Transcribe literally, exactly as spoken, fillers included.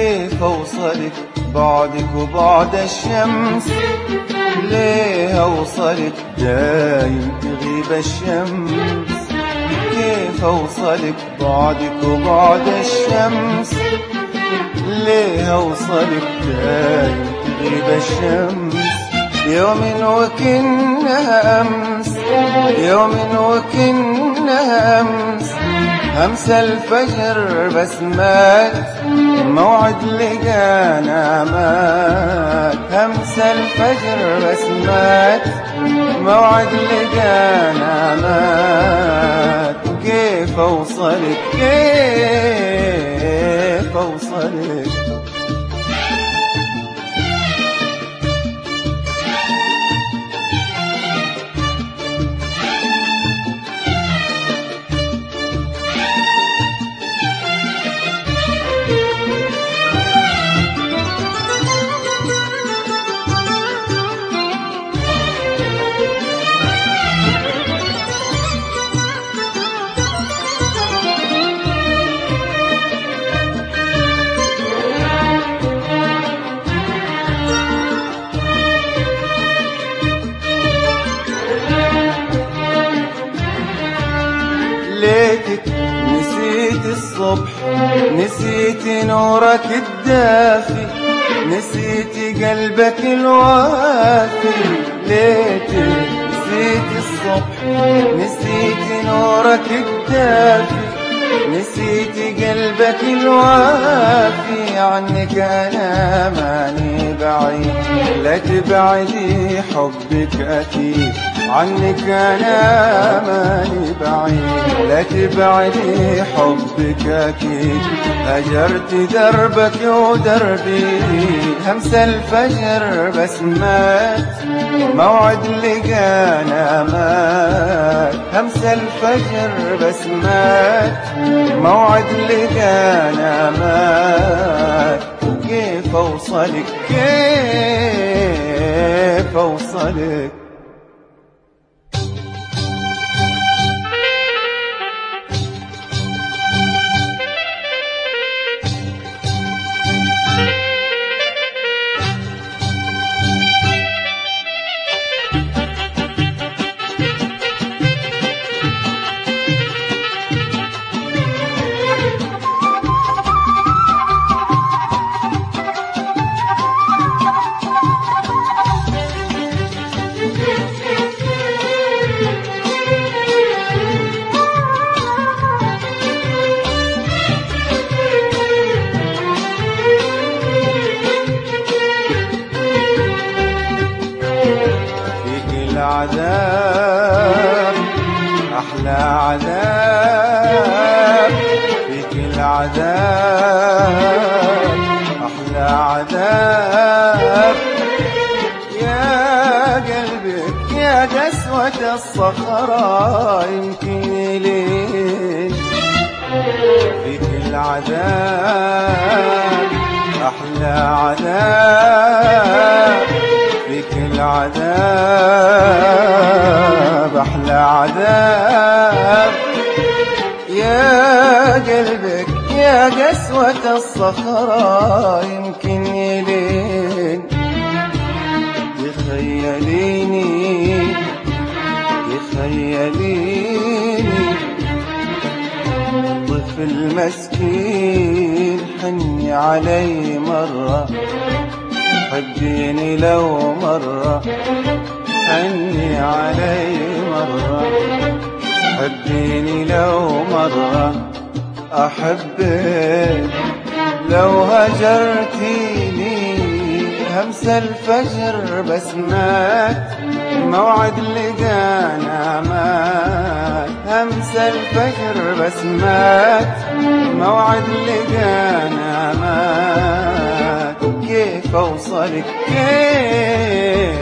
كيف أوصلك بعدك وبعد الشمس؟ ليه أوصلك دايم تغيب الشمس؟ كيف أوصلك بعدك وبعد الشمس؟ ليه أوصلك دايم تغيب الشمس؟ يوم وكنها أمس، يوم وكنها أمس، أمس الفجر بسمات موعد لقانا مات. أمس الفجر بسمات موعد لقانا مات. كيف أوصلك كيف أوصلك؟ ليتك نسيت الصبح، نسيت نورك الدافي، نسيت قلبك الوافي. ليتك نسيت الصبح، نسيت نورك الدافي، نسيت قلبك الوافي. عنك أنا ماني بعيد، لا تبعدي حبك أكيد. عنك أنا ماني بعيد، لا تبعدي حبك أكيد. هجرت دربك ودربي، همس الفجر بسمات موعد لقانا مات. همس الفجر بسمات موعد لقانا مات. كيف أوصلك كيف أوصلك؟ العذاب أحلى عذاب، فيك العذاب أحلى عذاب. يا قلبك يا قسوة الصخرة يمكن يلين، فيك العذاب أحلى عذاب، فيك العذاب أحلى عذاب. يا قلبك يا قسوة الصخرة يمكن يلين. يخيليني يخيليني طفل مسكين، حني علي مرة، حبيني لو مرة، حني علي مرة، حبيني لو مرة. أحبك لو هجرتيني، همس الفجر بسمات موعد لقانا مات. همس الفجر بسمات موعد لقانا مات. كيف أوصلك كيف